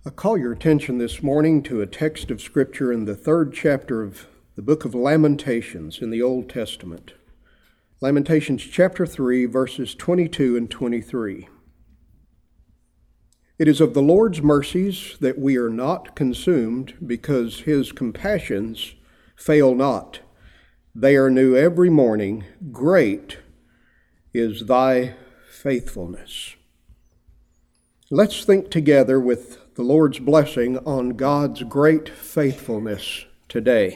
I call your attention this morning to a text of Scripture in the third chapter of the book of Lamentations in the Old Testament. Lamentations chapter 3, verses 22 and 23. It is of the Lord's mercies that we are not consumed, because his compassions fail not. They are new every morning. Great is thy faithfulness. Let's think together with the Lord's blessing on God's great faithfulness today.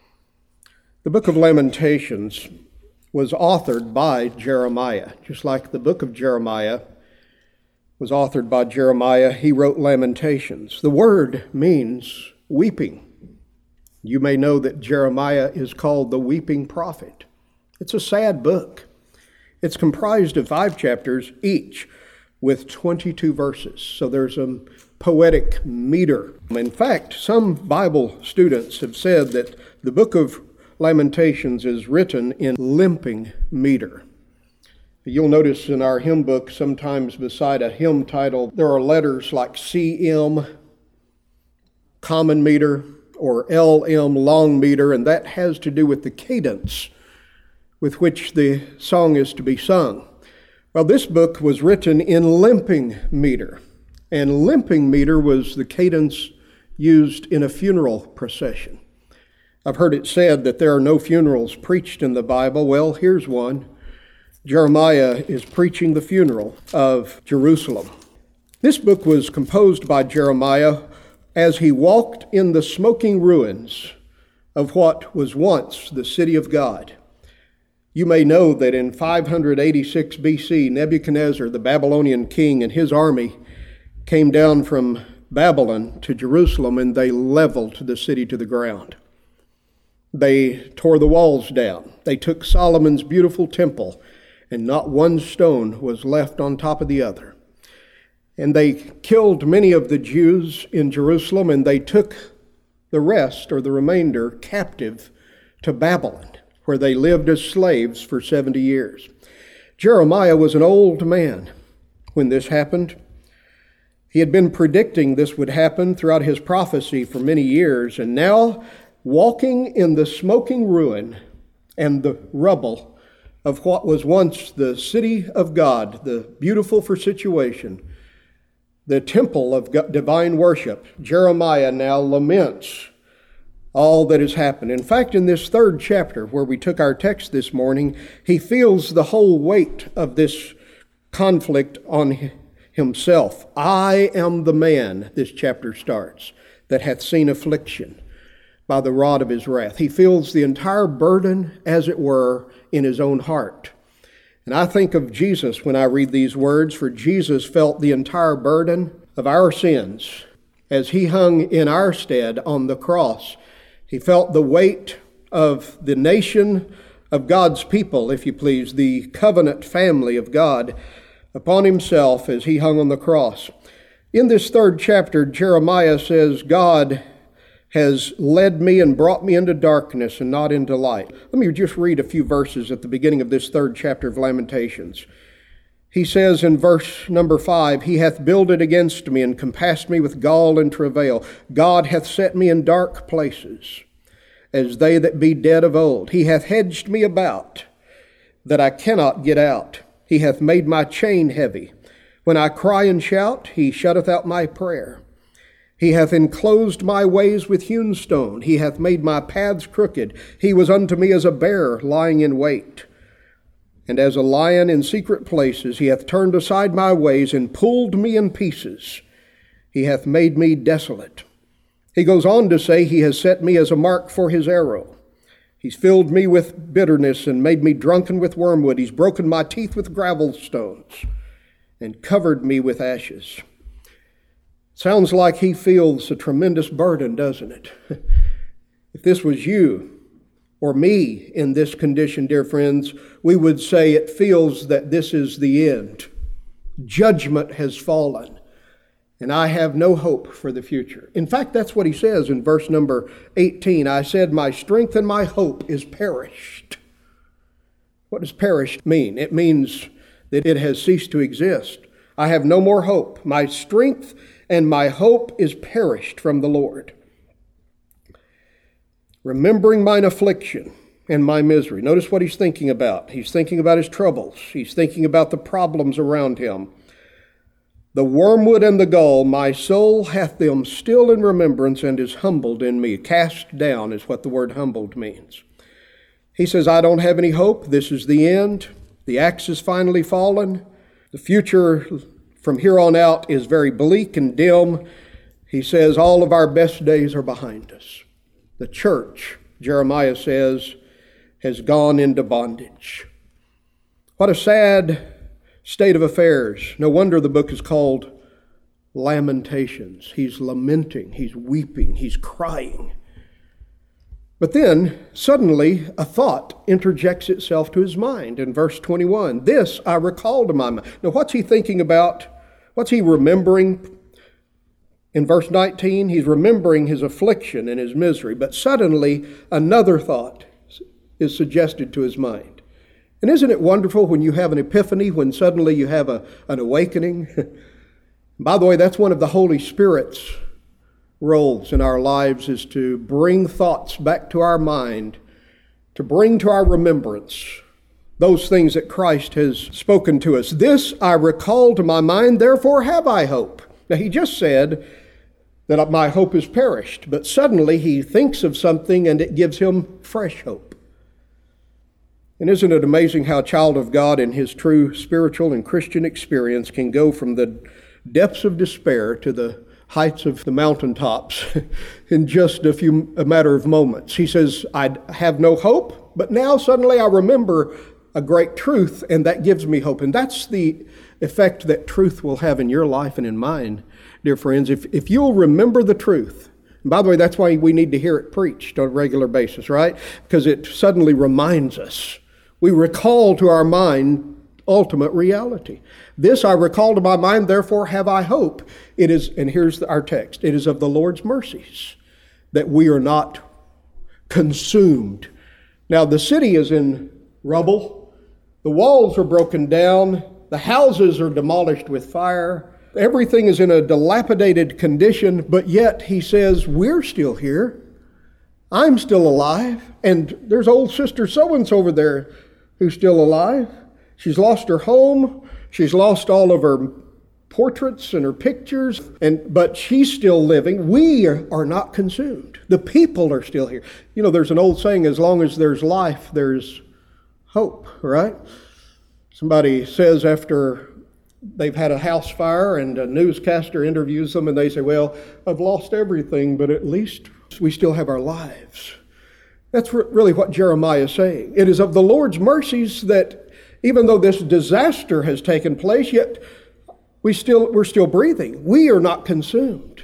The book of Lamentations was authored by Jeremiah. Just like the book of Jeremiah was authored by Jeremiah, he wrote Lamentations. The word means weeping. You may know that Jeremiah is called the weeping prophet. It's a sad book. It's comprised of 5 chapters each with 22 verses. So there's a poetic meter. In fact, some Bible students have said that the book of Lamentations is written in limping meter. You'll notice in our hymn book, sometimes beside a hymn title, there are letters like CM, common meter, or LM, long meter, and that has to do with the cadence with which the song is to be sung. Well, this book was written in limping meter, and limping meter was the cadence used in a funeral procession. I've heard it said that there are no funerals preached in the Bible. Well, here's one. Jeremiah is preaching the funeral of Jerusalem. This book was composed by Jeremiah as he walked in the smoking ruins of what was once the city of God. You may know that in 586 BC, Nebuchadnezzar, the Babylonian king, and his army came down from Babylon to Jerusalem, and they leveled the city to the ground. They tore the walls down. They took Solomon's beautiful temple, and not one stone was left on top of the other. And they killed many of the Jews in Jerusalem, and they took the rest, or the remainder, captive to Babylon, where they lived as slaves for 70 years. Jeremiah was an old man when this happened. He had been predicting this would happen throughout his prophecy for many years, and now, walking in the smoking ruin and the rubble of what was once the city of God, the beautiful for situation, the temple of divine worship, Jeremiah now laments all that has happened. In fact, in this third chapter where we took our text this morning, he feels the whole weight of this conflict on himself. I am the man, this chapter starts, that hath seen affliction by the rod of his wrath. He feels the entire burden, as it were, in his own heart. And I think of Jesus when I read these words, for Jesus felt the entire burden of our sins as he hung in our stead on the cross. He felt the weight of the nation of God's people, if you please, the covenant family of God, upon himself as he hung on the cross. In this third chapter, Jeremiah says, God has led me and brought me into darkness and not into light. Let me just read a few verses at the beginning of this third chapter of Lamentations. He says in verse number 5, He hath builded against me and compassed me with gall and travail. God hath set me in dark places, as they that be dead of old. He hath hedged me about, that I cannot get out. He hath made my chain heavy. When I cry and shout, he shutteth out my prayer. He hath enclosed my ways with hewn stone. He hath made my paths crooked. He was unto me as a bear lying in wait. And as a lion in secret places, he hath turned aside my ways and pulled me in pieces. He hath made me desolate. He goes on to say, he has set me as a mark for his arrow. He's filled me with bitterness and made me drunken with wormwood. He's broken my teeth with gravel stones and covered me with ashes. Sounds like he feels a tremendous burden, doesn't it? If this was you or me in this condition, dear friends, we would say it feels that this is the end. Judgment has fallen, and I have no hope for the future. In fact, that's what he says in verse number 18. I said, my strength and my hope is perished. What does perished mean? It means that it has ceased to exist. I have no more hope. My strength and my hope is perished from the Lord. Remembering mine affliction and my misery. Notice what he's thinking about. He's thinking about his troubles. He's thinking about the problems around him. The wormwood and the gall, my soul hath them still in remembrance and is humbled in me. Cast down is what the word humbled means. He says, I don't have any hope. This is the end. The axe is finally fallen. The future from here on out is very bleak and dim. He says, all of our best days are behind us. The church, Jeremiah says, has gone into bondage. What a sad state of affairs. No wonder the book is called Lamentations. He's lamenting, he's weeping, he's crying. But then, suddenly, a thought interjects itself to his mind in verse 21. This I recall to my mind. Now, what's he thinking about? What's he remembering? In verse 19, he's remembering his affliction and his misery. But suddenly, another thought is suggested to his mind. And isn't it wonderful when you have an epiphany, when suddenly you have an awakening? By the way, that's one of the Holy Spirit's roles in our lives, is to bring thoughts back to our mind, to bring to our remembrance those things that Christ has spoken to us. This I recall to my mind, therefore have I hope. Now, he just said that my hope is perished, but suddenly he thinks of something and it gives him fresh hope. And isn't it amazing how a child of God in his true spiritual and Christian experience can go from the depths of despair to the heights of the mountaintops in just a matter of moments. He says, I have no hope, but now suddenly I remember a great truth, and that gives me hope. And that's the effect that truth will have in your life and in mine, dear friends. If you'll remember the truth, and by the way, that's why we need to hear it preached on a regular basis, right? Because it suddenly reminds us. We recall to our mind ultimate reality. This I recall to my mind, therefore have I hope. It is, and here's our text, it is of the Lord's mercies that we are not consumed. Now the city is in rubble. The walls are broken down. The houses are demolished with fire. Everything is in a dilapidated condition, but yet he says, we're still here. I'm still alive. And there's old sister so-and-so over there who's still alive. She's lost her home. She's lost all of her portraits and her pictures, but she's still living. We are not consumed. The people are still here. You know, there's an old saying, as long as there's life, there's hope, right? Somebody says after they've had a house fire and a newscaster interviews them and they say, well, I've lost everything, but at least we still have our lives. That's really what Jeremiah is saying. It is of the Lord's mercies that even though this disaster has taken place, yet we're still breathing. We are not consumed.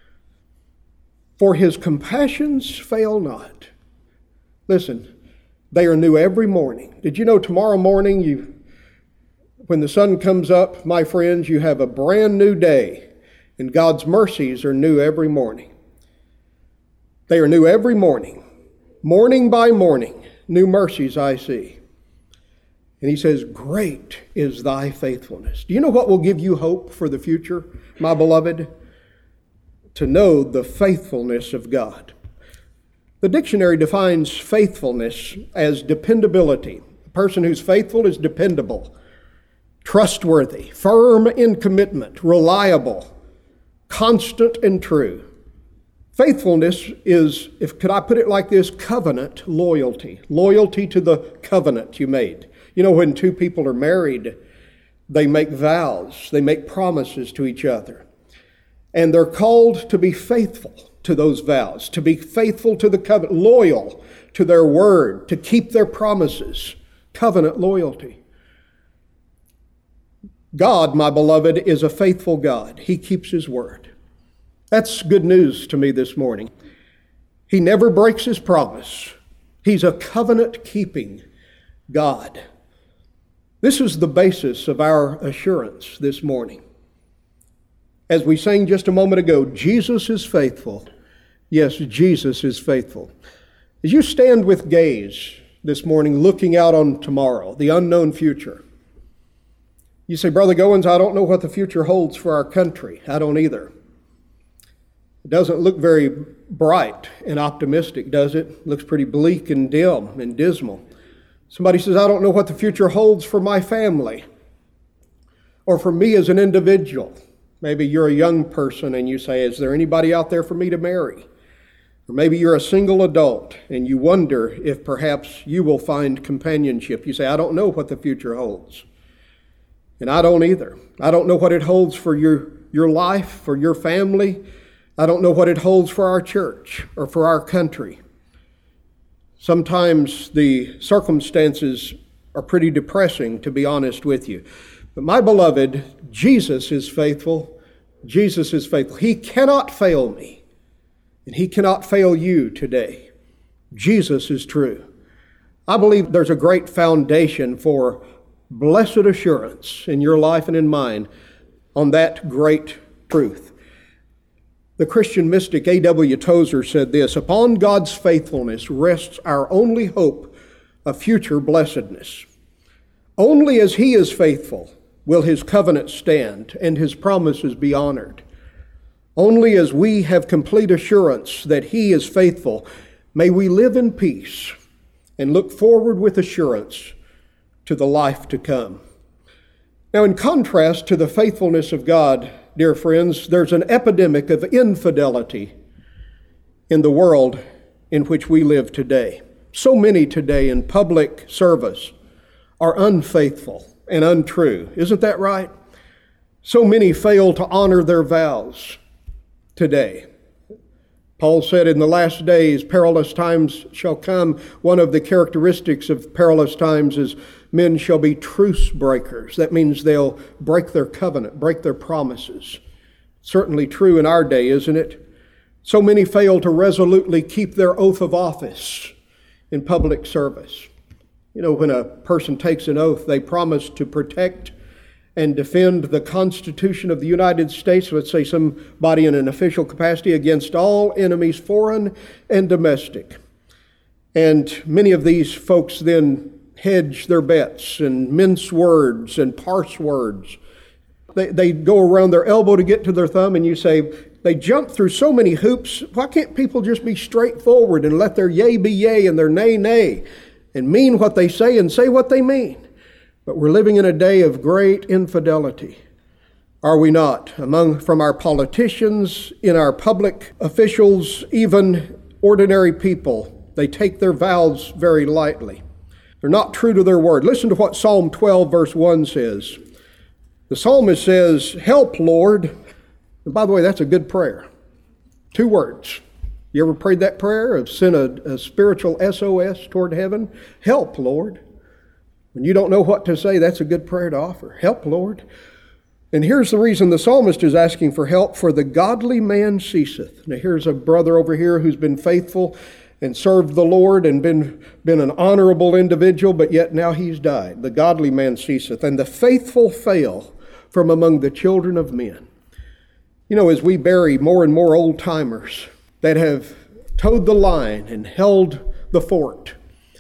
For his compassions fail not. Listen, they are new every morning. Did you know tomorrow morning, when the sun comes up, my friends, you have a brand new day, and God's mercies are new every morning. They are new every morning. Morning by morning, new mercies I see. And he says, great is thy faithfulness. Do you know what will give you hope for the future, my beloved? To know the faithfulness of God. The dictionary defines faithfulness as dependability. A person who's faithful is dependable, trustworthy, firm in commitment, reliable, constant and true. Faithfulness is, could I put it like this, covenant loyalty. Loyalty to the covenant you made. You know, when two people are married, they make vows, they make promises to each other. And they're called to be faithful to those vows, to be faithful to the covenant, loyal to their word, to keep their promises. Covenant loyalty. God, my beloved, is a faithful God. He keeps his word. That's good news to me this morning. He never breaks his promise. He's a covenant-keeping God. This is the basis of our assurance this morning. As we sang just a moment ago, Jesus is faithful. Yes, Jesus is faithful. As you stand with gaze this morning, looking out on tomorrow, the unknown future, you say, Brother Goins, I don't know what the future holds for our country. I don't either. It doesn't look very bright and optimistic, does it? It looks pretty bleak and dim and dismal. Somebody says, I don't know what the future holds for my family or for me as an individual. Maybe you're a young person and you say, is there anybody out there for me to marry? Or maybe you're a single adult and you wonder if perhaps you will find companionship. You say, I don't know what the future holds. And I don't either. I don't know what it holds for your life, for your family. I don't know what it holds for our church or for our country. Sometimes the circumstances are pretty depressing, to be honest with you. But my beloved, Jesus is faithful. Jesus is faithful. He cannot fail me, and He cannot fail you today. Jesus is true. I believe there's a great foundation for blessed assurance in your life and in mine on that great truth. The Christian mystic A.W. Tozer said this, upon God's faithfulness rests our only hope of future blessedness. Only as He is faithful will His covenant stand and His promises be honored. Only as we have complete assurance that He is faithful, may we live in peace and look forward with assurance to the life to come. Now, in contrast to the faithfulness of God, dear friends, there's an epidemic of infidelity in the world in which we live today. So many today in public service are unfaithful and untrue. Isn't that right? So many fail to honor their vows today. Paul said in the last days, perilous times shall come. One of the characteristics of perilous times is men shall be truce breakers. That means they'll break their covenant, break their promises. Certainly true in our day, isn't it? So many fail to resolutely keep their oath of office in public service. You know, when a person takes an oath, they promise to protect and defend the Constitution of the United States, let's say somebody in an official capacity, against all enemies, foreign and domestic. And many of these folks then hedge their bets and mince words and parse words. They go around their elbow to get to their thumb, and you say, they jump through so many hoops. Why can't people just be straightforward and let their yea be yea and their nay, nay, and mean what they say and say what they mean? But we're living in a day of great infidelity, are we not? From our politicians, in our public officials, even ordinary people, they take their vows very lightly. They're not true to their word. Listen to what Psalm 12, verse 1 says. The psalmist says, help, Lord. And by the way, that's a good prayer. 2 words. You ever prayed that prayer of sent a spiritual SOS toward heaven? Help, Lord. When you don't know what to say, that's a good prayer to offer. Help, Lord. And here's the reason the psalmist is asking for help. For the godly man ceaseth. Now here's a brother over here who's been faithful and served the Lord and been an honorable individual, but yet now he's died. The godly man ceaseth, and the faithful fail from among the children of men. You know, as we bury more and more old-timers that have towed the line and held the fort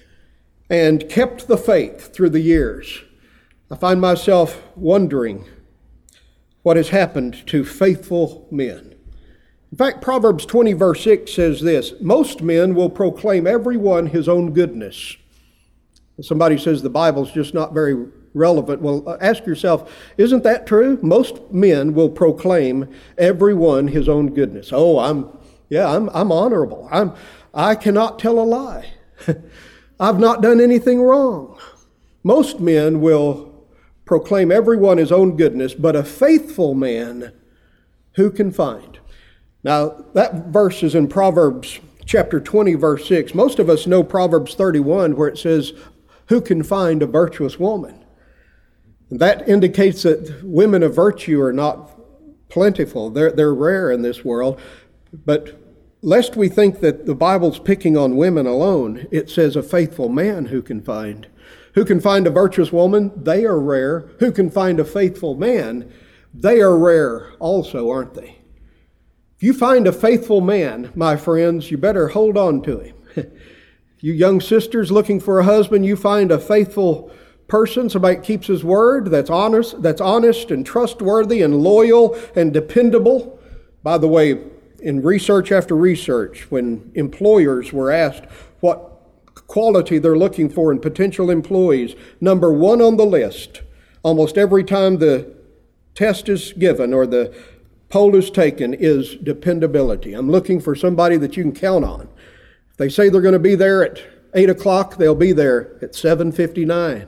and kept the faith through the years, I find myself wondering what has happened to faithful men. In fact, Proverbs 20, verse 6 says this, most men will proclaim every one his own goodness. Somebody says the Bible's just not very relevant. Well, ask yourself, isn't that true? Most men will proclaim every one his own goodness. Oh, I'm honorable. I cannot tell a lie. I've not done anything wrong. Most men will proclaim everyone his own goodness, but a faithful man who can find? Now, that verse is in Proverbs chapter 20, verse 6. Most of us know Proverbs 31, where it says, who can find a virtuous woman? And that indicates that women of virtue are not plentiful. They're rare in this world. But lest we think that the Bible's picking on women alone, it says a faithful man who can find. Who can find a virtuous woman? They are rare. Who can find a faithful man? They are rare also, aren't they? If you find a faithful man, my friends, you better hold on to him. You young sisters looking for a husband, you find a faithful person, somebody that keeps his word, that's honest and trustworthy and loyal and dependable. By the way, in research after research, when employers were asked what quality they're looking for in potential employees, number one on the list, almost every time the test is given or the poll is taken, is dependability. I'm looking for somebody that you can count on. If they say they're going to be there at 8 o'clock, they'll be there at 7:59.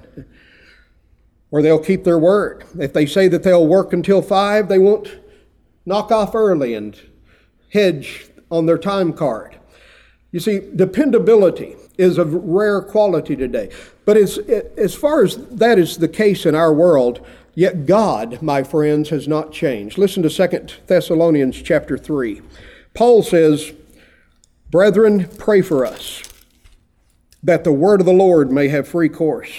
Or they'll keep their word. If they say that they'll work until 5, they won't knock off early and hedge on their time card. You see, dependability is a rare quality today. But as far as that is the case in our world, yet God, my friends, has not changed. Listen to 2 Thessalonians chapter 3. Paul says, "Brethren, pray for us, that the word of the Lord may have free course."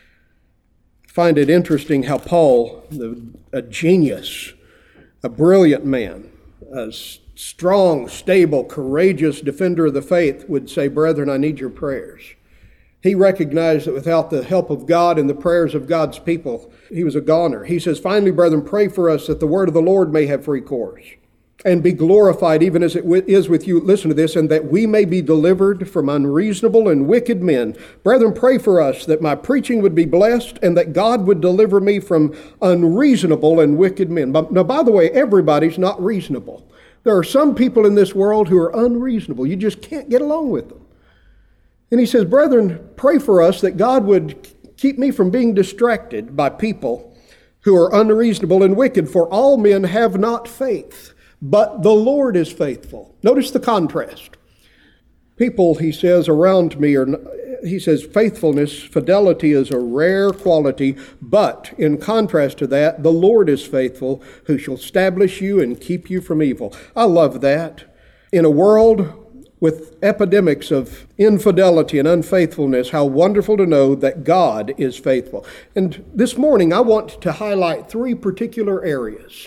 I find it interesting how Paul, a genius, a brilliant man, a strong, stable, courageous defender of the faith, would say, "Brethren, I need your prayers." He recognized that without the help of God and the prayers of God's people, he was a goner. He says, "Finally, brethren, pray for us that the word of the Lord may have free course and be glorified even as it is with you." Listen to this. "And that we may be delivered from unreasonable and wicked men. Brethren, pray for us that my preaching would be blessed and that God would deliver me from unreasonable and wicked men." Now, by the way, everybody's not reasonable. There are some people in this world who are unreasonable. You just can't get along with them. And he says, "Brethren, pray for us that God would keep me from being distracted by people who are unreasonable and wicked, for all men have not faith, but the Lord is faithful." Notice the contrast. People, he says, around me he says, faithfulness, fidelity is a rare quality, but in contrast to that, the Lord is faithful, who shall establish you and keep you from evil. I love that. In a world with epidemics of infidelity and unfaithfulness, how wonderful to know that God is faithful. And this morning, I want to highlight 3 particular areas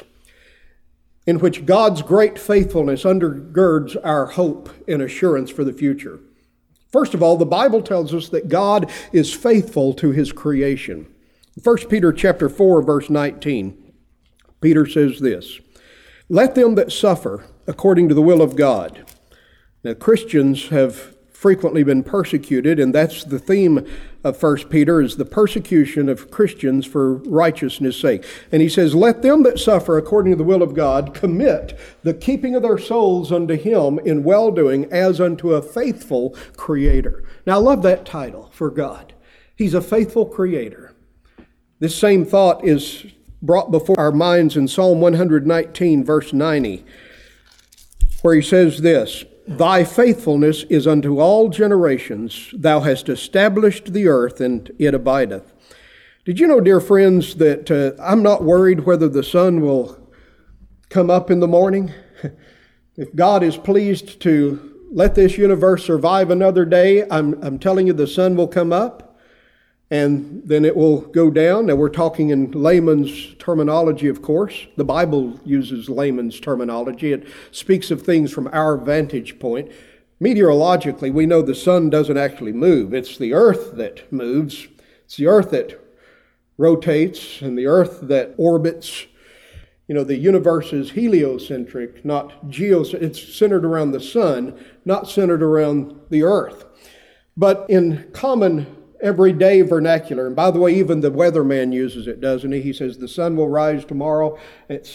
in which God's great faithfulness undergirds our hope and assurance for the future. First of all, the Bible tells us that God is faithful to his creation. 1 Peter chapter 4, verse 19, Peter says this, "Let them that suffer according to the will of God." Now, Christians have frequently been persecuted, and that's the theme of 1 Peter, is the persecution of Christians for righteousness' sake. And he says, "Let them that suffer according to the will of God commit the keeping of their souls unto him in well-doing as unto a faithful Creator." Now, I love that title for God. He's a faithful Creator. This same thought is brought before our minds in Psalm 119, verse 90, where he says this, "Thy faithfulness is unto all generations. Thou hast established the earth, and it abideth." Did you know, dear friends, that I'm not worried whether the sun will come up in the morning? If God is pleased to let this universe survive another day, I'm telling you the sun will come up, and then it will go down. Now, we're talking in layman's terminology, of course. The Bible uses layman's terminology. It speaks of things from our vantage point. Meteorologically, we know the sun doesn't actually move. It's the earth that moves. It's the earth that rotates and the earth that orbits. You know, the universe is heliocentric, not geocentric. It's centered around the sun, not centered around the earth. But in common everyday vernacular, and by the way, even the weatherman uses it, doesn't he? He says the sun will rise tomorrow at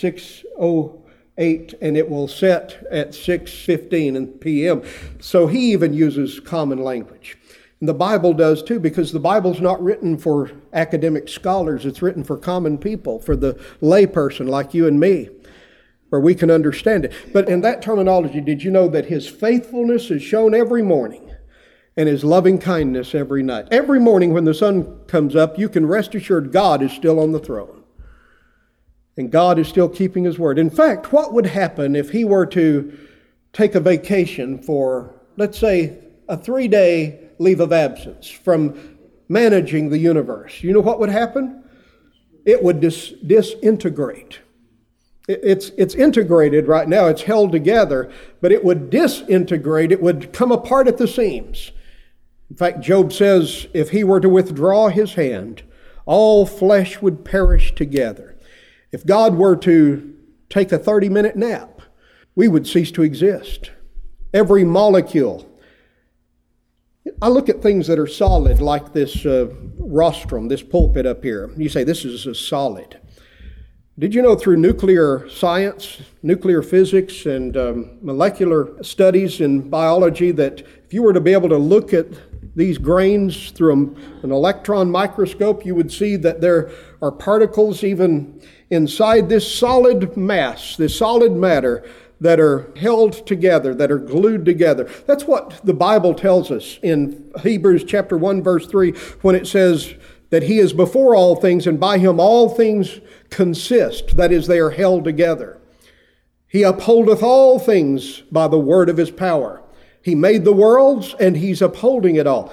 6:08 and it will set at 6:15 p.m. So he even uses common language. And the Bible does too, because the Bible's not written for academic scholars. It's written for common people, for the layperson like you and me, where we can understand it. But in that terminology, did you know that his faithfulness is shown every morning? And his loving kindness every night. Every morning when the sun comes up, you can rest assured God is still on the throne. And God is still keeping his word. In fact, what would happen if he were to take a vacation for, let's say, a 3-day leave of absence from managing the universe? You know what would happen? It would disintegrate. It's integrated right now. It's held together, but it would disintegrate. It would come apart at the seams. In fact, Job says if he were to withdraw his hand, all flesh would perish together. If God were to take a 30-minute nap, we would cease to exist. Every molecule. I look at things that are solid, like this rostrum, this pulpit up here. You say, this is a solid. Did you know through nuclear science, nuclear physics, and molecular studies in biology that if you were to be able to look at these grains through an electron microscope, you would see that there are particles even inside this solid mass, this solid matter, that are held together, that are glued together. That's what the Bible tells us in Hebrews chapter 1, verse 3, when it says that He is before all things, and by Him all things consist. That is, they are held together. He upholdeth all things by the word of His power. He made the worlds, and He's upholding it all.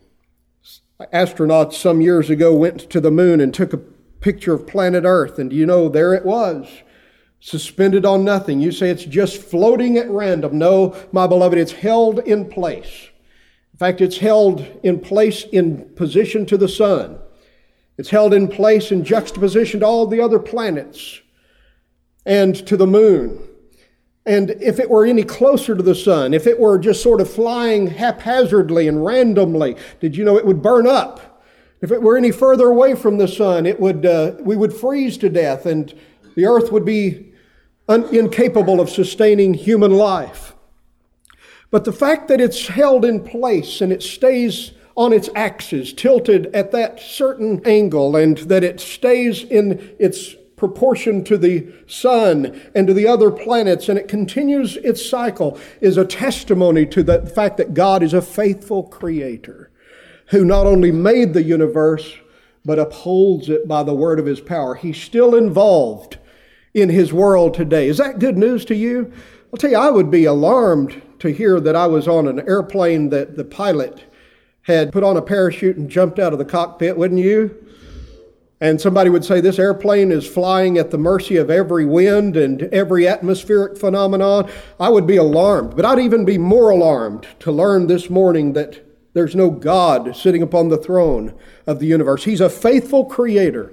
Astronauts some years ago went to the moon and took a picture of planet Earth, and there it was, suspended on nothing. You say it's just floating at random. No, my beloved, it's held in place. In fact, it's held in place in position to the sun. It's held in place in juxtaposition to all the other planets and to the moon. And if it were any closer to the sun, if it were just sort of flying haphazardly and randomly, did you know it would burn up? If it were any further away from the sun, we would freeze to death, and the earth would be incapable of sustaining human life. But the fact that it's held in place and it stays on its axis, tilted at that certain angle, and that it stays in its proportion to the sun and to the other planets, and it continues its cycle, is a testimony to the fact that God is a faithful creator who not only made the universe, but upholds it by the word of His power. He's still involved in His world today. Is that good news to you? I'll tell you, I would be alarmed to hear that I was on an airplane that the pilot had put on a parachute and jumped out of the cockpit, wouldn't you? And somebody would say this airplane is flying at the mercy of every wind and every atmospheric phenomenon. I would be alarmed, but I'd even be more alarmed to learn this morning that there's no God sitting upon the throne of the universe. He's a faithful creator.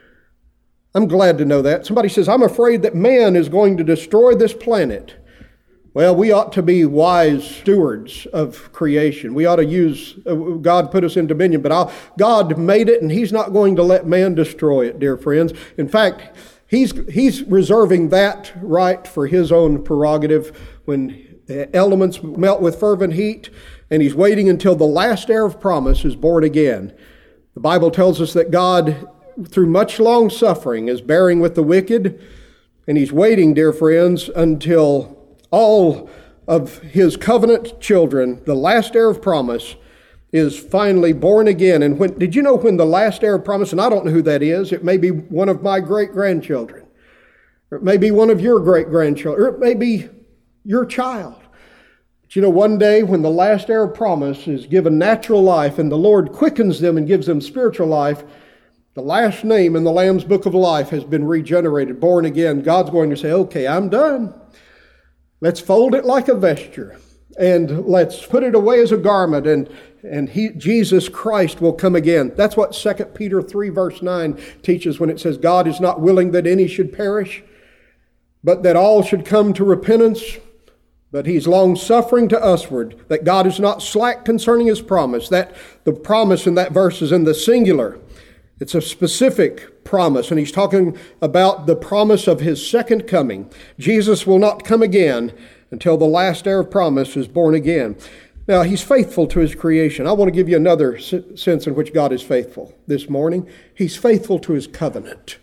I'm glad to know that. Somebody says, I'm afraid that man is going to destroy this planet. Well, we ought to be wise stewards of creation. We ought to use, God put us in dominion, but God made it, and He's not going to let man destroy it, dear friends. In fact, He's reserving that right for His own prerogative when the elements melt with fervent heat, and He's waiting until the last heir of promise is born again. The Bible tells us that God, through much long suffering, is bearing with the wicked, and He's waiting, dear friends, until all of His covenant children, the last heir of promise, is finally born again. And did you know when the last heir of promise, and I don't know who that is, it may be one of my great-grandchildren, or it may be one of your great-grandchildren, or it may be your child. But you know, one day when the last heir of promise is given natural life and the Lord quickens them and gives them spiritual life, the last name in the Lamb's Book of Life has been regenerated, born again. God's going to say, okay, I'm done. Let's fold it like a vesture, and let's put it away as a garment, and Jesus Christ will come again. That's what 2 Peter 3 verse 9 teaches when it says, God is not willing that any should perish, but that all should come to repentance. But He's long-suffering to usward, that God is not slack concerning His promise. That the promise in that verse is in the singular. It's a specific promise, and He's talking about the promise of His second coming. Jesus will not come again until the last heir of promise is born again. Now, He's faithful to His creation. I want to give you another sense in which God is faithful this morning. He's faithful to His covenant.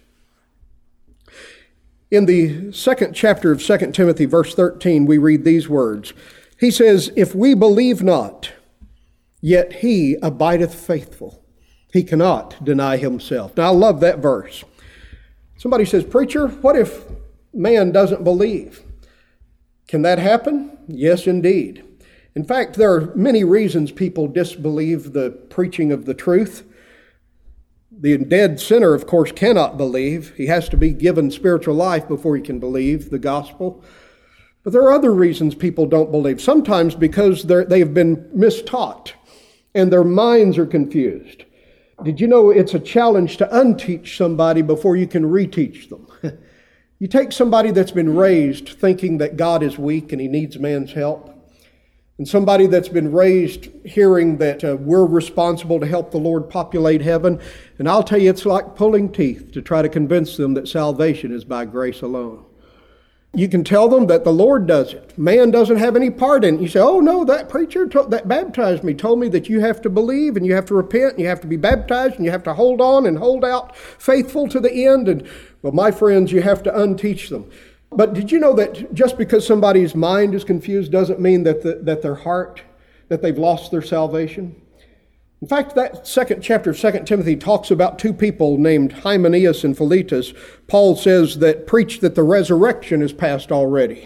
In the second chapter of 2 Timothy, verse 13, we read these words. He says, if we believe not, yet He abideth faithful. He cannot deny Himself. Now, I love that verse. Somebody says, preacher, what if man doesn't believe? Can that happen? Yes, indeed. In fact, there are many reasons people disbelieve the preaching of the truth. The dead sinner, of course, cannot believe. He has to be given spiritual life before he can believe the gospel. But there are other reasons people don't believe. Sometimes because they have been mistaught and their minds are confused. Did you know it's a challenge to unteach somebody before you can reteach them? You take somebody that's been raised thinking that God is weak and he needs man's help, and somebody that's been raised hearing that we're responsible to help the Lord populate heaven, and I'll tell you, it's like pulling teeth to try to convince them that salvation is by grace alone. You can tell them that the Lord does it. Man doesn't have any part in it. You say, oh no, that preacher that baptized me told me that you have to believe and you have to repent and you have to be baptized and you have to hold on and hold out faithful to the end. And well, my friends, you have to unteach them. But did you know that just because somebody's mind is confused doesn't mean that their heart, that they've lost their salvation? In fact, that second chapter of 2 Timothy talks about two people named Hymenaeus and Philetus. Paul says that preach that the resurrection is past already.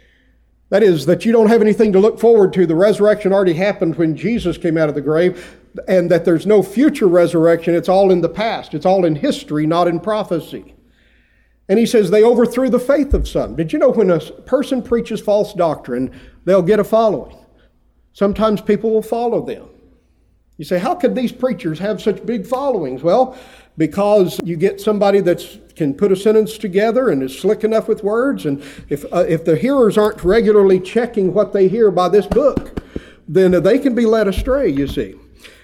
That is, that you don't have anything to look forward to. The resurrection already happened when Jesus came out of the grave, and that there's no future resurrection. It's all in the past. It's all in history, not in prophecy. And he says they overthrew the faith of some. Did you know when a person preaches false doctrine, they'll get a following? Sometimes people will follow them. You say, how could these preachers have such big followings? Well, because you get somebody that can put a sentence together and is slick enough with words, and if the hearers aren't regularly checking what they hear by this book, then they can be led astray, you see.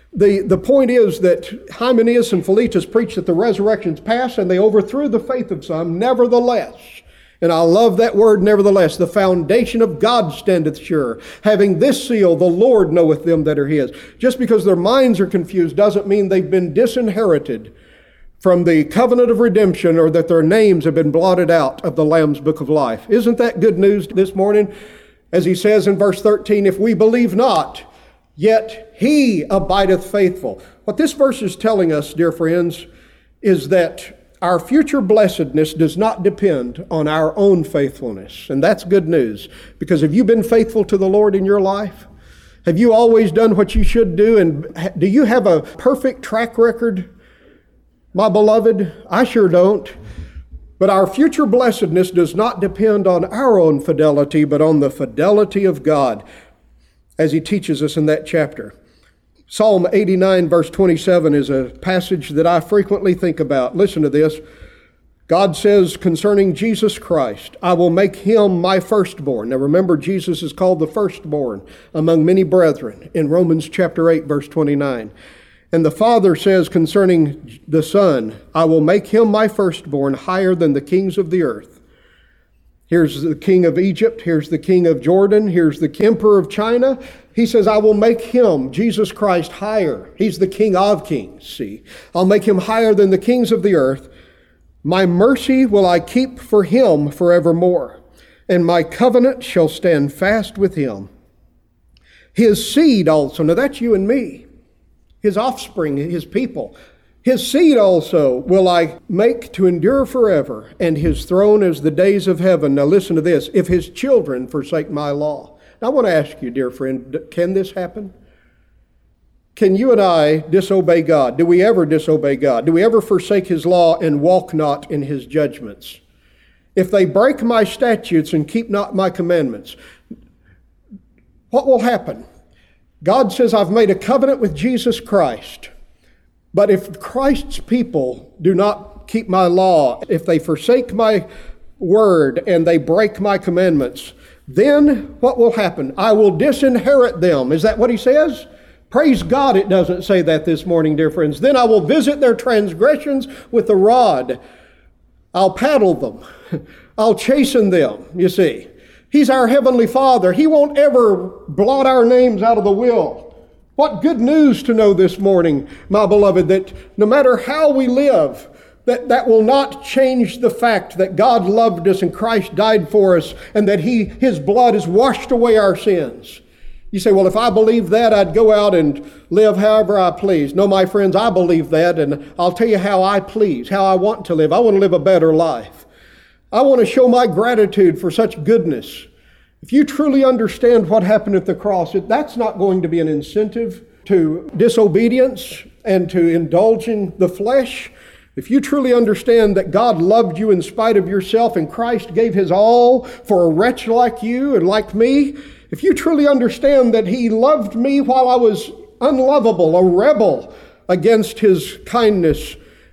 The point is that Hymenaeus and Philetus preached that the resurrection's past, and they overthrew the faith of some, nevertheless. And I love that word, nevertheless. The foundation of God standeth sure. Having this seal, the Lord knoweth them that are his. Just because their minds are confused doesn't mean they've been disinherited from the covenant of redemption or that their names have been blotted out of the Lamb's book of life. Isn't that good news this morning? As he says in verse 13, if we believe not, yet he abideth faithful. What this verse is telling us, dear friends, is that our future blessedness does not depend on our own faithfulness. And that's good news. Because have you been faithful to the Lord in your life? Have you always done what you should do? And do you have a perfect track record, my beloved? I sure don't. But our future blessedness does not depend on our own fidelity, but on the fidelity of God, as he teaches us in that chapter. Psalm 89 verse 27 is a passage that I frequently think about. Listen to this. God says concerning Jesus Christ, I will make him my firstborn. Now remember, Jesus is called the firstborn among many brethren in Romans chapter 8 verse 29. And the Father says concerning the Son, I will make him my firstborn higher than the kings of the earth. Here's the king of Egypt. Here's the king of Jordan. Here's the emperor of China. He says, I will make him, Jesus Christ, higher. He's the King of kings, see. I'll make him higher than the kings of the earth. My mercy will I keep for him forevermore, and my covenant shall stand fast with him. His seed also, now that's you and me, his offspring, his people. His seed also will I make to endure forever, and his throne as the days of heaven. Now listen to this. If his children forsake my law. Now I want to ask you, dear friend, can this happen? Can you and I disobey God? Do we ever disobey God? Do we ever forsake his law and walk not in his judgments? If they break my statutes and keep not my commandments, what will happen? God says, I've made a covenant with Jesus Christ. But if Christ's people do not keep my law, if they forsake my word and they break my commandments, then what will happen? I will disinherit them. Is that what he says? Praise God, it doesn't say that this morning, dear friends. Then I will visit their transgressions with a rod. I'll paddle them. I'll chasten them, you see. He's our heavenly Father. He won't ever blot our names out of the will. What good news to know this morning, my beloved, that no matter how we live, that will not change the fact that God loved us and Christ died for us and that his blood has washed away our sins. You say, well, if I believed that, I'd go out and live however I please. No, my friends, I believe that, and I'll tell you how I please, how I want to live. I want to live a better life. I want to show my gratitude for such goodness. If you truly understand what happened at the cross, that's not going to be an incentive to disobedience and to indulge in the flesh. If you truly understand that God loved you in spite of yourself and Christ gave his all for a wretch like you and like me, if you truly understand that he loved me while I was unlovable, a rebel against his kindness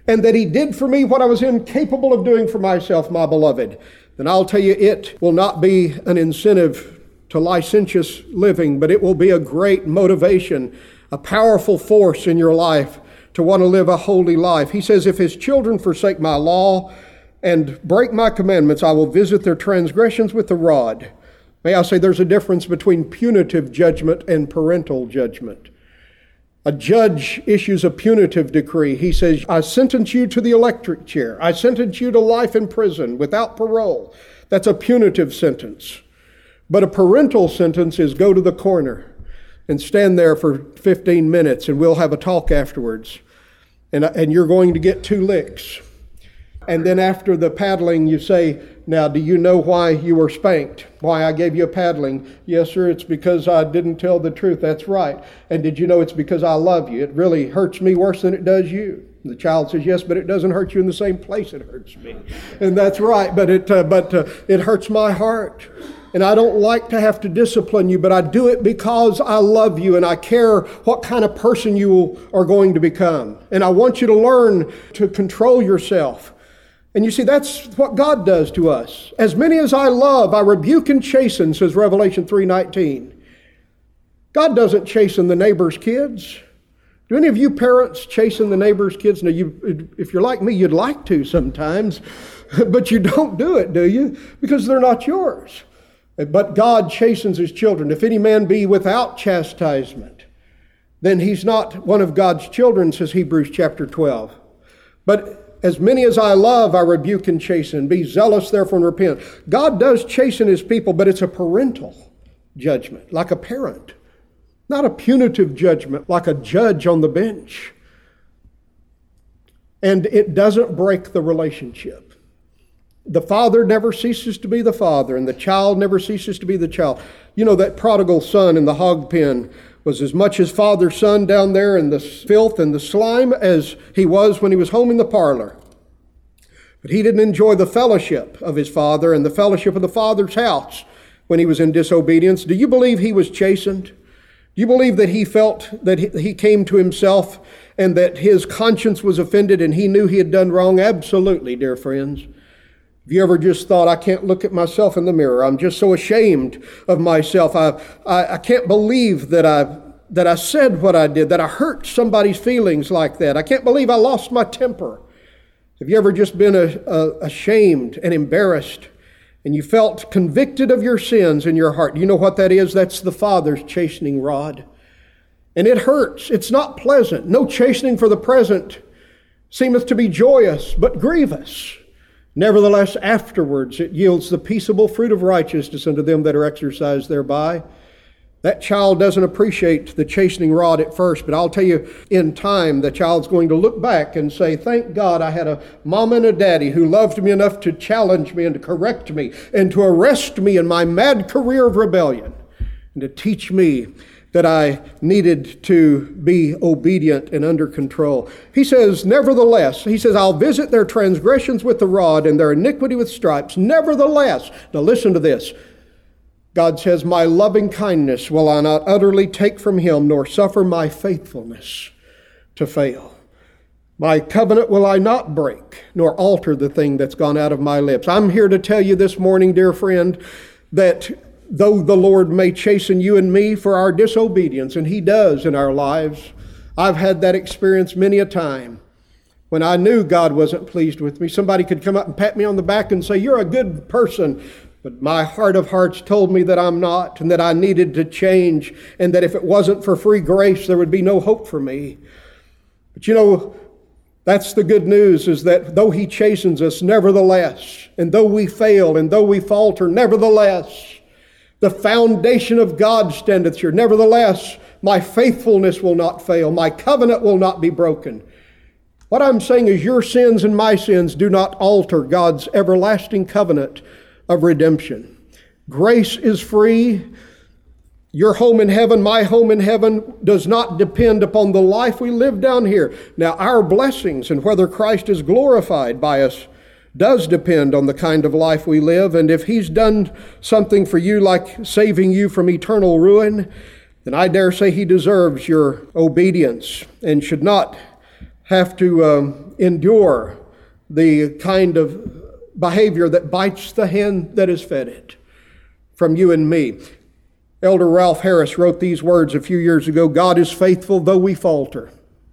and that he did for me what I was incapable of doing for myself, my beloved, then I'll tell you it will not be an incentive to licentious living, but it will be a great motivation, a powerful force in your life to want to live a holy life. He says, if his children forsake my law and break my commandments, I will visit their transgressions with the rod. May I say there's a difference between punitive judgment and parental judgment. A judge issues a punitive decree. He says, I sentence you to the electric chair. I sentence you to life in prison without parole. That's a punitive sentence. But a parental sentence is go to the corner and stand there for 15 minutes and we'll have a talk afterwards. And you're going to get 2 licks. And then after the paddling, you say, now, do you know why you were spanked? Why I gave you a paddling? Yes, sir, it's because I didn't tell the truth. That's right. And did you know it's because I love you? It really hurts me worse than it does you. The child says, yes, but it doesn't hurt you in the same place it hurts me. And that's right, but it hurts my heart. And I don't like to have to discipline you, but I do it because I love you and I care what kind of person you are going to become. And I want you to learn to control yourself. And you see, that's what God does to us. As many as I love, I rebuke and chasten, says Revelation 3:19. God doesn't chasten the neighbor's kids. Do any of you parents chasten the neighbor's kids? Now, if you're like me, you'd like to sometimes, but you don't do it, do you? Because they're not yours. But God chastens his children. If any man be without chastisement, then he's not one of God's children, says Hebrews chapter 12. But as many as I love, I rebuke and chasten. Be zealous, therefore, and repent. God does chasten his people, but it's a parental judgment, like a parent. Not a punitive judgment, like a judge on the bench. And it doesn't break the relationship. The father never ceases to be the father, and the child never ceases to be the child. You know, that prodigal son in the hog pen was as much his father's son down there in the filth and the slime as he was when he was home in the parlor. But he didn't enjoy the fellowship of his father and the fellowship of the father's house when he was in disobedience. Do you believe he was chastened? Do you believe that he felt that he came to himself and that his conscience was offended and he knew he had done wrong? Absolutely, dear friends. Have you ever just thought, I can't look at myself in the mirror. I'm just so ashamed of myself. I can't believe that I said what I did, that I hurt somebody's feelings like that. I can't believe I lost my temper. Have you ever just been ashamed and embarrassed and you felt convicted of your sins in your heart? Do you know what that is? That's the Father's chastening rod. And it hurts. It's not pleasant. No chastening for the present seemeth to be joyous, but grievous. Nevertheless, afterwards it yields the peaceable fruit of righteousness unto them that are exercised thereby. That child doesn't appreciate the chastening rod at first, but I'll tell you, in time, the child's going to look back and say, thank God I had a mom and a daddy who loved me enough to challenge me and to correct me and to arrest me in my mad career of rebellion and to teach me that I needed to be obedient and under control. He says, nevertheless, I'll visit their transgressions with the rod and their iniquity with stripes. Nevertheless, now listen to this. God says, my loving kindness will I not utterly take from him, nor suffer my faithfulness to fail. My covenant will I not break, nor alter the thing that's gone out of my lips. I'm here to tell you this morning, dear friend, that though the Lord may chasten you and me for our disobedience, and he does in our lives, I've had that experience many a time. When I knew God wasn't pleased with me, somebody could come up and pat me on the back and say, you're a good person. But my heart of hearts told me that I'm not, and that I needed to change, and that if it wasn't for free grace, there would be no hope for me. But you know, that's the good news, is that though he chastens us, nevertheless, and though we fail, and though we falter, nevertheless, the foundation of God standeth sure. Nevertheless, my faithfulness will not fail. My covenant will not be broken. What I'm saying is your sins and my sins do not alter God's everlasting covenant of redemption. Grace is free. Your home in heaven, my home in heaven, does not depend upon the life we live down here. Now, our blessings and whether Christ is glorified by us does depend on the kind of life we live. And if he's done something for you like saving you from eternal ruin, then I dare say he deserves your obedience and should not have to endure the kind of behavior that bites the hand that has fed it from you and me. Elder Ralph Harris wrote these words a few years ago: God is faithful though we falter.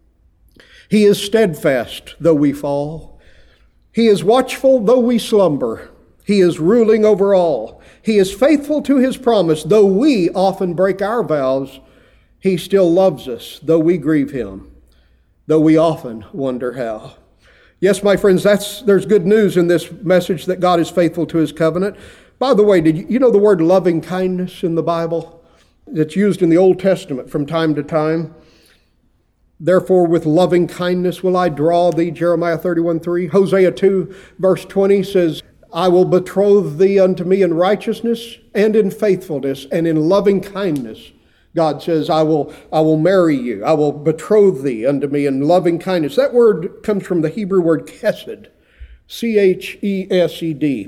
He is steadfast though we fall. He is watchful though we slumber. He is ruling over all. He is faithful to his promise. Though we often break our vows, he still loves us, though we grieve him, though we often wonder how. Yes, my friends, there's good news in this message that God is faithful to his covenant. By the way, did you know the word loving kindness in the Bible? It's used in the Old Testament from time to time. Therefore, with loving kindness will I draw thee, Jeremiah 31:3. Hosea 2, verse 20 says, I will betroth thee unto me in righteousness and in faithfulness and in loving kindness. God says, I will marry you. I will betroth thee unto me in loving kindness. That word comes from the Hebrew word chesed, C-H-E-S-E-D.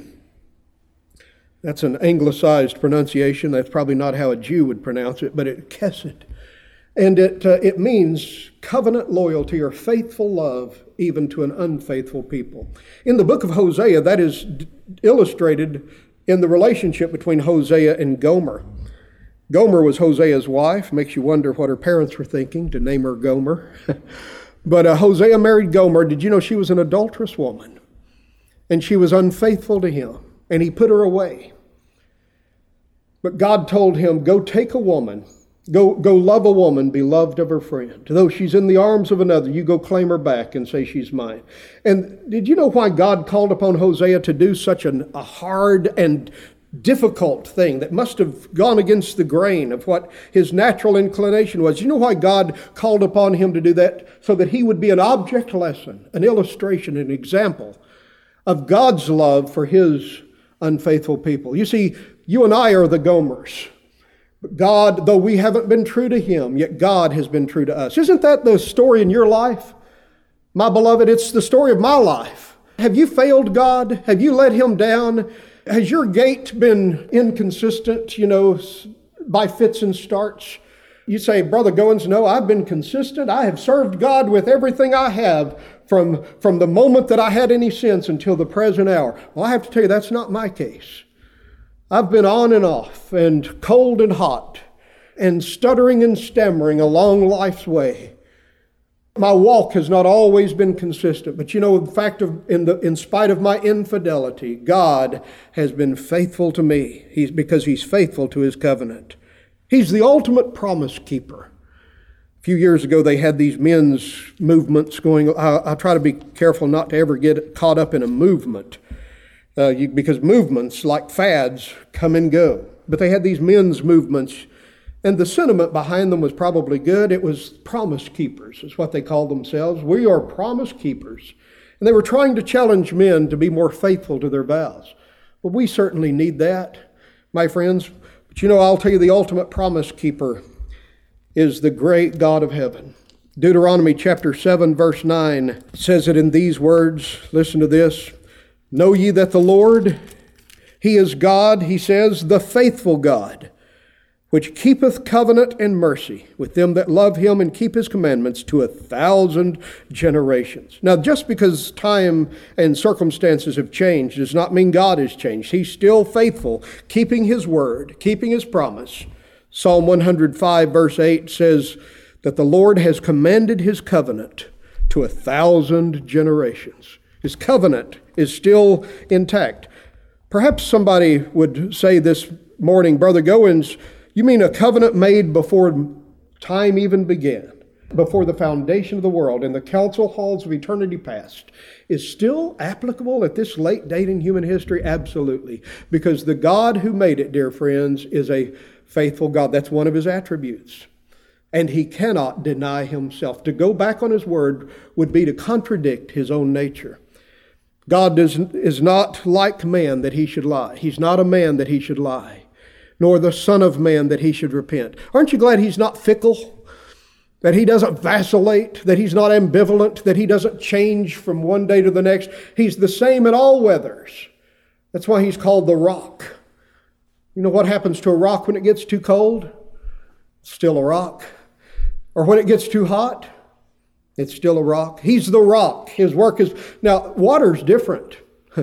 That's an anglicized pronunciation. That's probably not how a Jew would pronounce it, but it chesed. And it means covenant loyalty or faithful love even to an unfaithful people. In the book of Hosea, that is illustrated in the relationship between Hosea and Gomer. Gomer was Hosea's wife. Makes you wonder what her parents were thinking to name her Gomer. But Hosea married Gomer. Did you know she was an adulterous woman? And she was unfaithful to him. And he put her away. But God told him, go take a woman. Go love a woman, beloved of her friend. Though she's in the arms of another, you go claim her back and say she's mine. And did you know why God called upon Hosea to do such a hard and difficult thing that must have gone against the grain of what his natural inclination was? You know why God called upon him to do that? So that he would be an object lesson, an illustration, an example of God's love for his unfaithful people. You see, you and I are the Gomers. But God, though we haven't been true to him, yet God has been true to us. Isn't that the story in your life? My beloved, it's the story of my life. Have you failed God? Have you let him down? Has your gait been inconsistent, by fits and starts? You say, Brother Goins, no, I've been consistent. I have served God with everything I have from the moment that I had any sense until the present hour. Well, I have to tell you, that's not my case. I've been on and off and cold and hot and stuttering and stammering along life's way. My walk has not always been consistent, but the fact in spite of my infidelity, God has been faithful to me. Because he's faithful to his covenant. He's the ultimate promise keeper. A few years ago, they had these men's movements going. I try to be careful not to ever get caught up in a movement. Because movements, like fads, come and go. But they had these men's movements, and the sentiment behind them was probably good. It was promise keepers, is what they called themselves. We are promise keepers. And they were trying to challenge men to be more faithful to their vows. Well, we certainly need that, my friends. But I'll tell you, the ultimate promise keeper is the great God of heaven. Deuteronomy chapter 7, verse 9 says it in these words. Listen to this. Know ye that the Lord, he is God, he says, the faithful God, which keepeth covenant and mercy with them that love him and keep his commandments to 1,000 generations. Now, just because time and circumstances have changed does not mean God has changed. He's still faithful, keeping his word, keeping his promise. Psalm 105, verse 8 says that the Lord has commanded his covenant to 1,000 generations. His covenant is still intact. Perhaps somebody would say this morning, Brother Goins, you mean a covenant made before time even began, before the foundation of the world in the council halls of eternity past, is still applicable at this late date in human history? Absolutely. Because the God who made it, dear friends, is a faithful God. That's one of his attributes. And he cannot deny himself. To go back on his word would be to contradict his own nature. God is not like man that he should lie. He's not a man that he should lie, nor the son of man that he should repent. Aren't you glad he's not fickle? That he doesn't vacillate, that he's not ambivalent, that he doesn't change from one day to the next. He's the same in all weathers. That's why he's called the rock. You know what happens to a rock when it gets too cold? It's still a rock. Or when it gets too hot? It's still a rock. He's the rock. His work is... Now, water's different.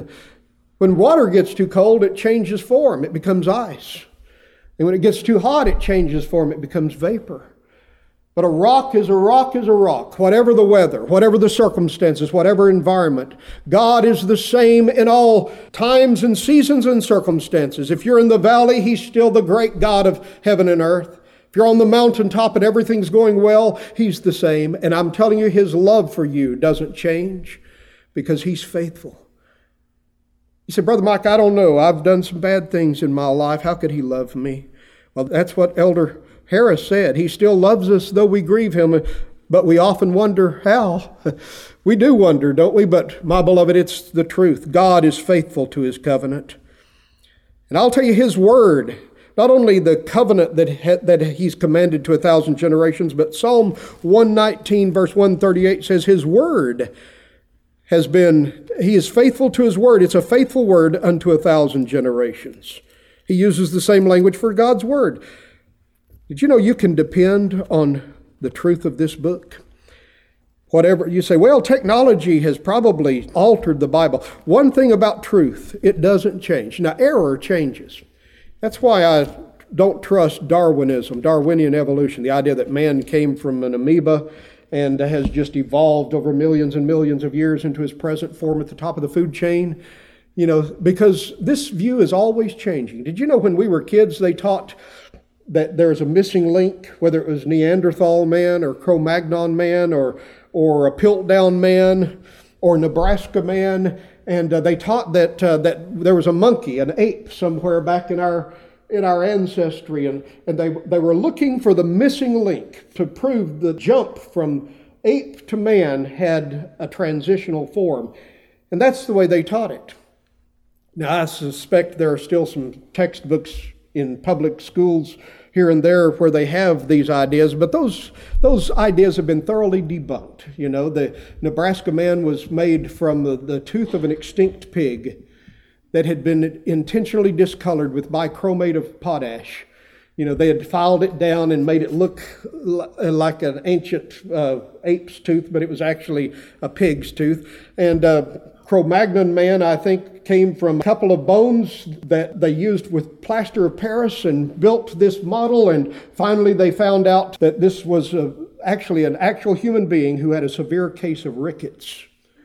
When water gets too cold, it changes form. It becomes ice. And when it gets too hot, it changes form. It becomes vapor. But a rock is a rock is a rock. Whatever the weather, whatever the circumstances, whatever environment, God is the same in all times and seasons and circumstances. If you're in the valley, He's still the great God of heaven and earth. If you're on the mountaintop and everything's going well, He's the same. And I'm telling you, His love for you doesn't change because He's faithful. You say, Brother Mike, I don't know. I've done some bad things in my life. How could He love me? Well, that's what Elder Harris said. He still loves us though we grieve Him, but we often wonder how. We do wonder, don't we? But my beloved, it's the truth. God is faithful to His covenant. And I'll tell you, His word, not only the covenant that He's commanded to 1,000 generations, but Psalm 119 verse 138 says His word has been, He is faithful to His word. It's a faithful word unto 1,000 generations. He uses the same language for God's word. Did you know you can depend on the truth of this book? Whatever you say, well, technology has probably altered the Bible. One thing about truth, it doesn't change. Now, error changes. That's why I don't trust Darwinism, Darwinian evolution, the idea that man came from an amoeba and has just evolved over millions and millions of years into his present form at the top of the food chain. You know, because this view is always changing. Did you know when we were kids, they taught that there's a missing link, whether it was Neanderthal man or Cro-Magnon man or a Piltdown man or Nebraska man, and they taught that there was a monkey, an ape somewhere back in our ancestry, and they were looking for the missing link to prove the jump from ape to man had a transitional form, and that's the way they taught it. Now, I suspect there are still some textbooks in public schools here and there where they have these ideas, but those ideas have been thoroughly debunked. You know, the Nebraska man was made from the tooth of an extinct pig that had been intentionally discolored with bichromate of potash. You know, they had filed it down and made it look like an ancient ape's tooth, but it was actually a pig's tooth. And Cro-Magnon man, I think, came from a couple of bones that they used with plaster of Paris and built this model. And finally, they found out that this was actually an actual human being who had a severe case of rickets.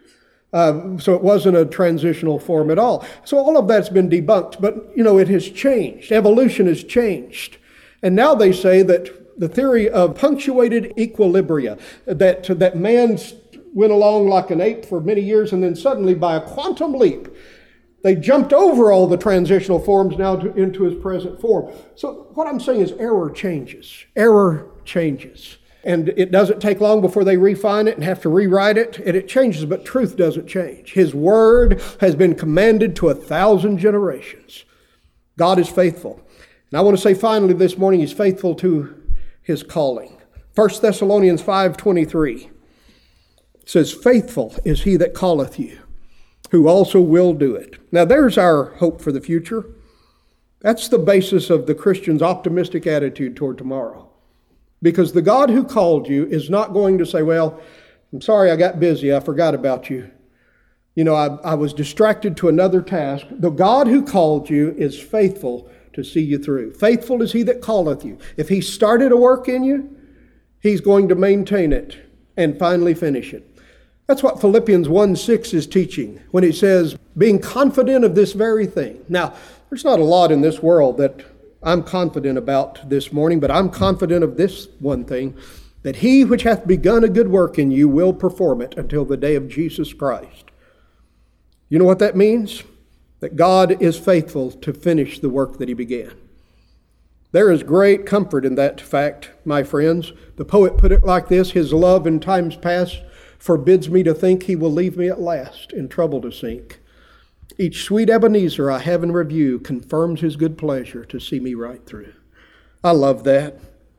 So it wasn't a transitional form at all. So all of that's been debunked, but, you know, it has changed. Evolution has changed. And now they say that the theory of punctuated equilibria, that man went along like an ape for many years, and then suddenly by a quantum leap, they jumped over all the transitional forms now into his present form. So what I'm saying is error changes. Error changes. And it doesn't take long before they refine it and have to rewrite it, and it changes, but truth doesn't change. His word has been commanded to 1,000 generations. God is faithful. And I want to say finally this morning, He's faithful to His calling. 1 Thessalonians 5:23 says, faithful is He that calleth you, who also will do it. Now there's our hope for the future. That's the basis of the Christian's optimistic attitude toward tomorrow. Because the God who called you is not going to say, well, I'm sorry I got busy, I forgot about you. You know, I was distracted to another task. The God who called you is faithful to see you through. Faithful is He that calleth you. If He started a work in you, He's going to maintain it and finally finish it. That's what Philippians 1:6 is teaching when it says, being confident of this very thing. Now, there's not a lot in this world that I'm confident about this morning, but I'm confident of this one thing, that He which hath begun a good work in you will perform it until the day of Jesus Christ. You know what that means? That God is faithful to finish the work that He began. There is great comfort in that fact, my friends. The poet put it like this, His love in times past forbids me to think He will leave me at last in trouble to sink. Each sweet Ebenezer I have in review confirms His good pleasure to see me right through. I love that.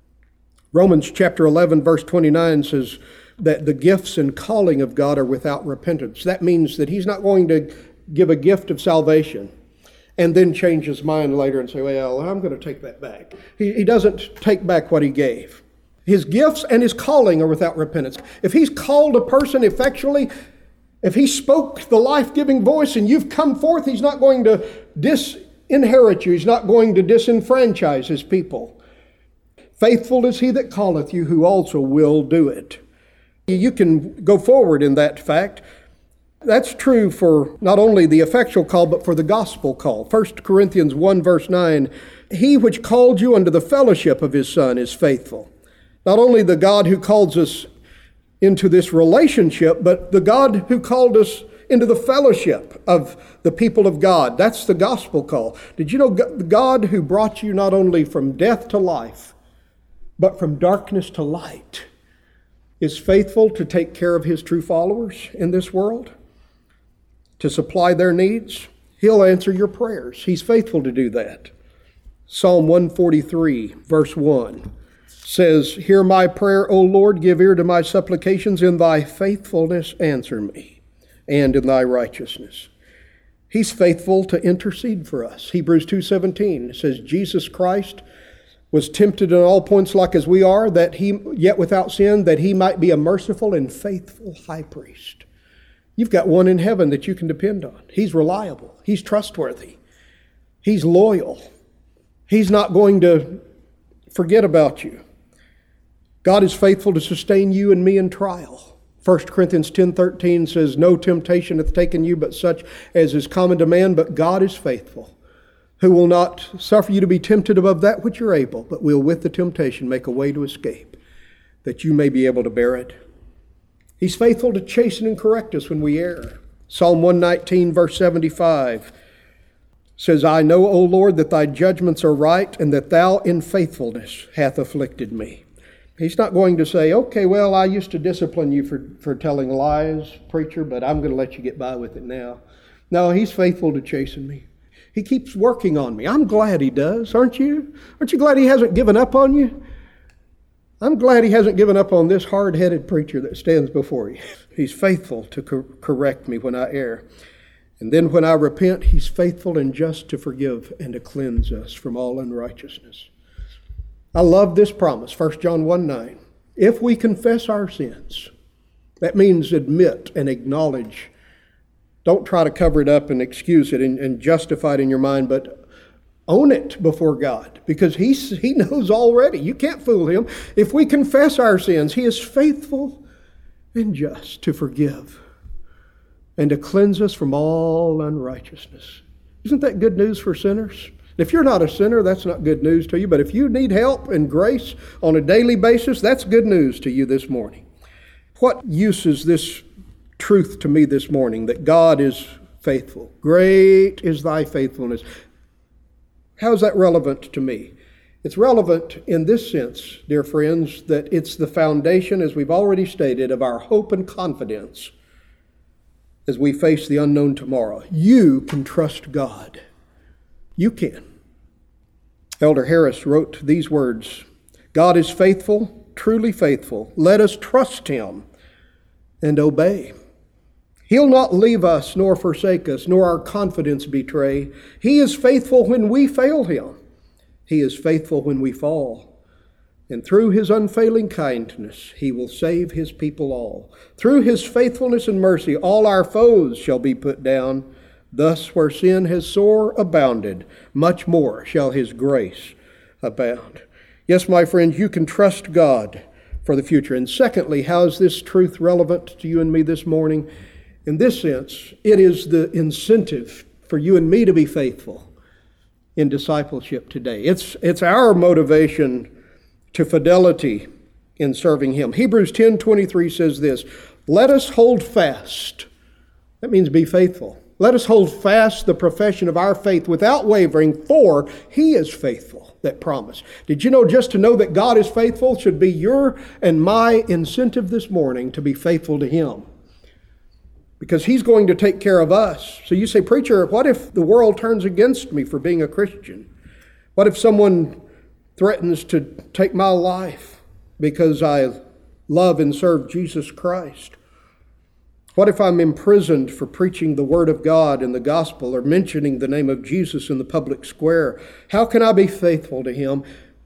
Romans chapter 11 verse 29 says that the gifts and calling of God are without repentance. That means that He's not going to give a gift of salvation and then change His mind later and say, well, I'm going to take that back. He doesn't take back what He gave. His gifts and his calling are without repentance. If he's called a person effectually, if he spoke the life-giving voice and you've come forth, he's not going to disinherit you. He's not going to disenfranchise his people. Faithful is he that calleth you, who also will do it. You can go forward in that fact. That's true for not only the effectual call, but for the gospel call. 1 Corinthians 1 verse 9, he which called you unto the fellowship of his Son is faithful. Not only the God who calls us into this relationship, but the God who called us into the fellowship of the people of God. That's the gospel call. Did you know the God who brought you not only from death to life, but from darkness to light, is faithful to take care of his true followers in this world, to supply their needs? He'll answer your prayers. He's faithful to do that. Psalm 143, verse 1 says, hear my prayer, O Lord, give ear to my supplications. In thy faithfulness answer me, and in thy righteousness. He's faithful to intercede for us. Hebrews 2:17 says, Jesus Christ was tempted in all points like as we are, that he, yet without sin, that he might be a merciful and faithful high priest. You've got one in heaven that you can depend on. He's reliable. He's trustworthy. He's loyal. He's not going to forget about you. God is faithful to sustain you and me in trial. 1 Corinthians 10:13 says, no temptation hath taken you but such as is common to man, but God is faithful, who will not suffer you to be tempted above that which you're able, but will with the temptation make a way to escape, that you may be able to bear it. He's faithful to chasten and correct us when we err. Psalm 119, verse 75 says, I know, O Lord, that thy judgments are right, and that thou in faithfulness hath afflicted me. He's not going to say, okay, well, I used to discipline you for telling lies, preacher, but I'm going to let you get by with it now. No, he's faithful to chasten me. He keeps working on me. I'm glad he does, aren't you? Aren't you glad he hasn't given up on you? I'm glad he hasn't given up on this hard-headed preacher that stands before you. He's faithful to correct me when I err. And then when I repent, he's faithful and just to forgive and to cleanse us from all unrighteousness. I love this promise, 1 John 1:9. If we confess our sins, that means admit and acknowledge. Don't try to cover it up and excuse it and justify it in your mind, but own it before God, because he knows already. You can't fool him. If we confess our sins, he is faithful and just to forgive and to cleanse us from all unrighteousness. Isn't that good news for sinners? If you're not a sinner, that's not good news to you. But if you need help and grace on a daily basis, that's good news to you this morning. What use is this truth to me this morning, that God is faithful? Great is thy faithfulness. How is that relevant to me? It's relevant in this sense, dear friends, that it's the foundation, as we've already stated, of our hope and confidence as we face the unknown tomorrow. You can trust God. You can. Elder Harris wrote these words, God is faithful, truly faithful. Let us trust him and obey. He'll not leave us nor forsake us, nor our confidence betray. He is faithful when we fail him. He is faithful when we fall. And through his unfailing kindness, he will save his people all. Through his faithfulness and mercy, all our foes shall be put down. Thus, where sin has sore abounded, much more shall his grace abound. Yes, my friends, you can trust God for the future. And secondly, how is this truth relevant to you and me this morning? In this sense, it is the incentive for you and me to be faithful in discipleship today. It's our motivation to fidelity in serving him. Hebrews 10:23 says this, let us hold fast. That means be faithful. Let us hold fast the profession of our faith without wavering, for he is faithful that promise. Did you know just to know that God is faithful should be your and my incentive this morning to be faithful to him? Because he's going to take care of us. So you say, preacher, what if the world turns against me for being a Christian? What if someone threatens to take my life because I love and serve Jesus Christ? What if I'm imprisoned for preaching the Word of God in the gospel or mentioning the name of Jesus in the public square? How can I be faithful to him?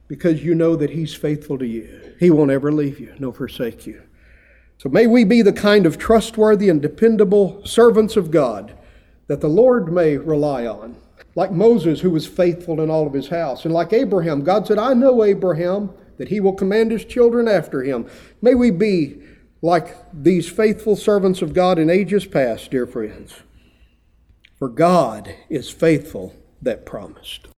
because you know that He's faithful to you. He won't ever leave you, nor forsake you. So may we be the kind of trustworthy and dependable servants of God that the Lord may rely on. Like Moses, who was faithful in all of his house. And like Abraham, God said, I know Abraham, that he will command his children after him. May we be like these faithful servants of God in ages past, dear friends. For God is faithful that promised.